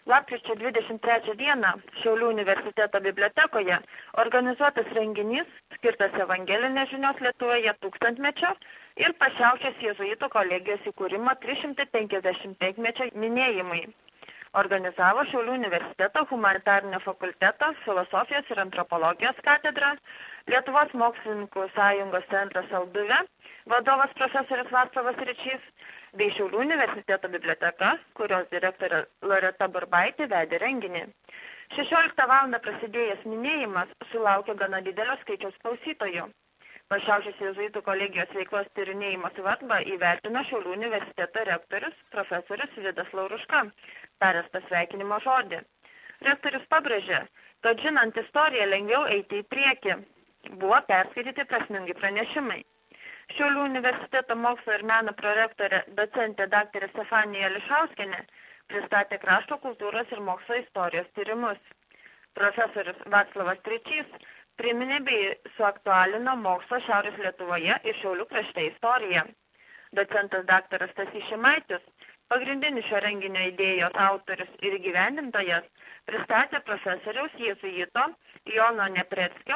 Lapkričio 23 dieną Šiaulių universiteto bibliotekoje organizuotas renginys skirtas evangelinės žinios Lietuvoje tūkstantmečio ir Pašiaučios jėzuitų kolegijos įkūrimo 355-mečio minėjimai. Organizavo Šiaulių universiteto humanitarinio fakulteto filosofijos ir antropologijos katedra, Lietuvos mokslininkų sąjungos centras Salduvė, vadovas profesorius Vaclovas Ričys, bei Šiaulių universiteto biblioteka, kurios direktorė Loreta Burbaitė vedė renginį. 16 val. Prasidėjęs minėjimas sulaukė gana didelio skaičiaus klausytojų. Pašiaučios jėzuitų kolegijos veiklos tyrinėjimo svarbą įvertino Šiaulių universiteto rektorius profesorius Vidas Lauruška, taręs pasveikinimo žodį. Rektorius pabrėžė, kad žinant istoriją lengviau eiti į priekį. Buvo perskaityti prasmingi pranešimai. Šiaulių universiteto mokslo ir meno prorektorė docentė daktarė Stefanija Lišauskienė pristatė krašto kultūros ir mokslo istorijos tyrimus. Profesorius Vaclovas Ričys priminė bei suaktualino mokslo Šiaurės Lietuvoje ir Šiaulių krašte istoriją. Docentas daktaras Stasys Šimaitis, pagrindinis šio renginio idėjos autorius ir įgyvendintojas, pristatė profesoriaus jėzuito Jono Nepreckio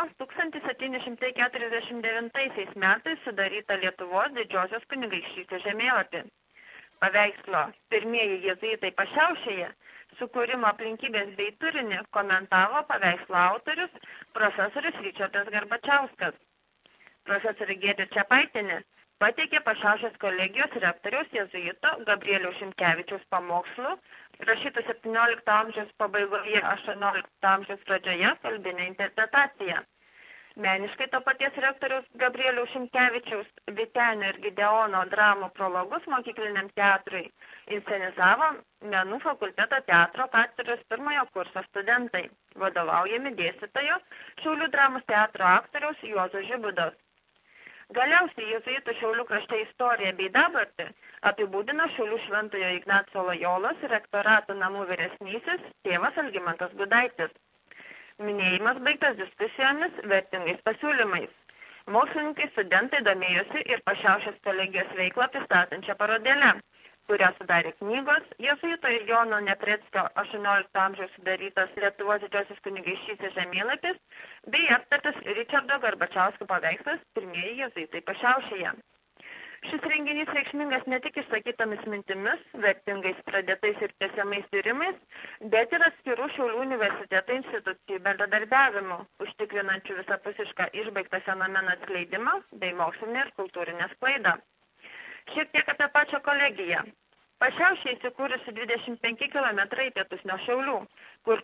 1749 metais sudarytą Lietuvos didžiosios kunigaikštystės žemėlapį. Paveikslo Pirmieji jėzuitai Pašiaušėje sukūrimo aplinkybės bei turinį komentavo paveikslo autorius profesorius Ričardas Garbačiauskas. Profesorė Giedrė Čepaitienė pateikė Pašiaušės kolegijos rektoriaus jėzuito Gabrieliaus Šimkevičiaus pamokslų, rašytų 17 amžiaus pabaigoje 18 amžiaus pradžioje kalbinę interpretaciją. Meniškai to paties rektoriaus Gabrieliaus Šimkevičiaus Vytenio ir Gideono dramų prologus mokykliniam teatrui inscenizavo Menų fakulteto teatro katedros pirmojo kurso studentai, vadovaujami dėstytojo Šiaulių dramos teatro aktoriaus Juozo Žibudos. Galiausiai jėzuitų Šiaulių krašte istoriją bei dabartį apibūdino Šiaulių Šventojo Ignaco Lojolos rektorato namų vyresnysis tėvas Algimantas Gudaitis. Minėjimas baigtas diskusijomis, vertingais pasiūlymais. Mokslininkai studentai domėjosi ir Pašiaušės kolegijos veiklą pristatančią parodėlę, kurią sudarė knygos jėzuito Jono Nepreckio 18 amžiaus sudarytas Lietuvos didžiosios kunigaikštystės žemėlapis bei aptartas Ričardo Garbačiausko paveikslas Pirmieji jėzuitai Pašiaušėje. Šis renginys reikšmingas ne tik išsakytomis mintimis, vertingais pradėtais ir tęsiamais tyrimais, bet ir atskirų Šiaulių universiteto institucijų bendradarbiavimu, užtikrinančių visapusišką išbaigtą fenomeno atskleidimą bei mokslinę ir kultūrinę sklaidą. Šiek tiek apie pačią kolegiją. Pašiaušė įsikūrusi 25 km į pietus nuo Šiaulių, kur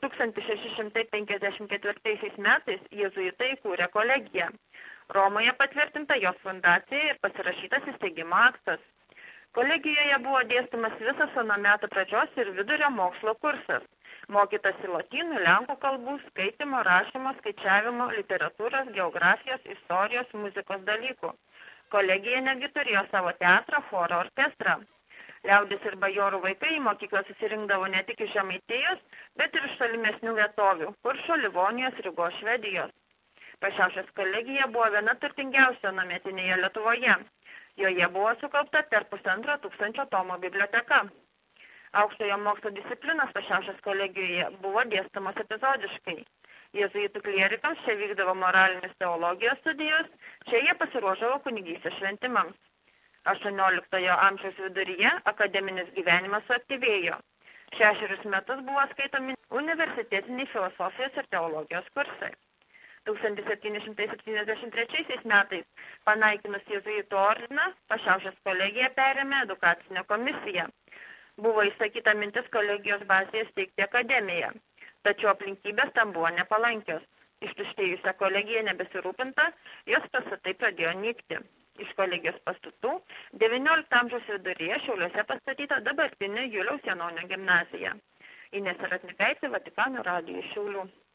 1654 metais jėzuitai įkūrė kolegiją. Romoje patvirtinta jos fundacija ir pasirašytas įsteigimo aktas. Kolegijoje buvo dėstomas visas nuo metų pradžios ir vidurio mokslo kursas. Mokytasi lotynų, lenkų kalbų, skaitimo, rašymo, skaičiavimo, literatūros, geografijos, istorijos, muzikos dalykų. Kolegija netgi turėjo savo teatrą, chorą, orkestrą. Liaudis ir bajorų vaikai į mokyklą susirinkdavo ne tik iš Žemaitijos, bet ir iš tolimesnių vietovių – Kuršo, Livonijos, Rygos, Švedijos. Pašiaušės kolegija buvo viena turtingiausia anuometinėje Lietuvoje. Joje buvo sukaupta per 1500 tomų biblioteka. Aukštojo mokslo disciplinos Pašiaušės kolegijoje buvo dėstamos epizodiškai. Jėzuitų klierikams čia vykdavo moralinės teologijos studijos, čia jie pasiruošdavo kunigystės šventimams. 18 amžiaus viduryje akademinis gyvenimas suaktyvėjo. 6 metus buvo skaitomi universitetiniai filosofijos ir teologijos kursai. 1773 metais panaikinus jėzuitų ordiną, Pašiaušės kolegija perėmė edukacinę komisiją. Buvo įsakyta mintis kolegijos bazėje steigti akademiją, tačiau aplinkybės tam buvo nepalankios. Ištuštėjusią kolegiją nebesirūpinta, jos pastatai pradėjo nykti. Iš kolegijos pastatų 19 amžiaus viduryje Šiauliuose pastatyta dabartinė Juliaus Janonio gimnazija. Inesa Ratnikaitė, Vatikano radijui Šiaulių.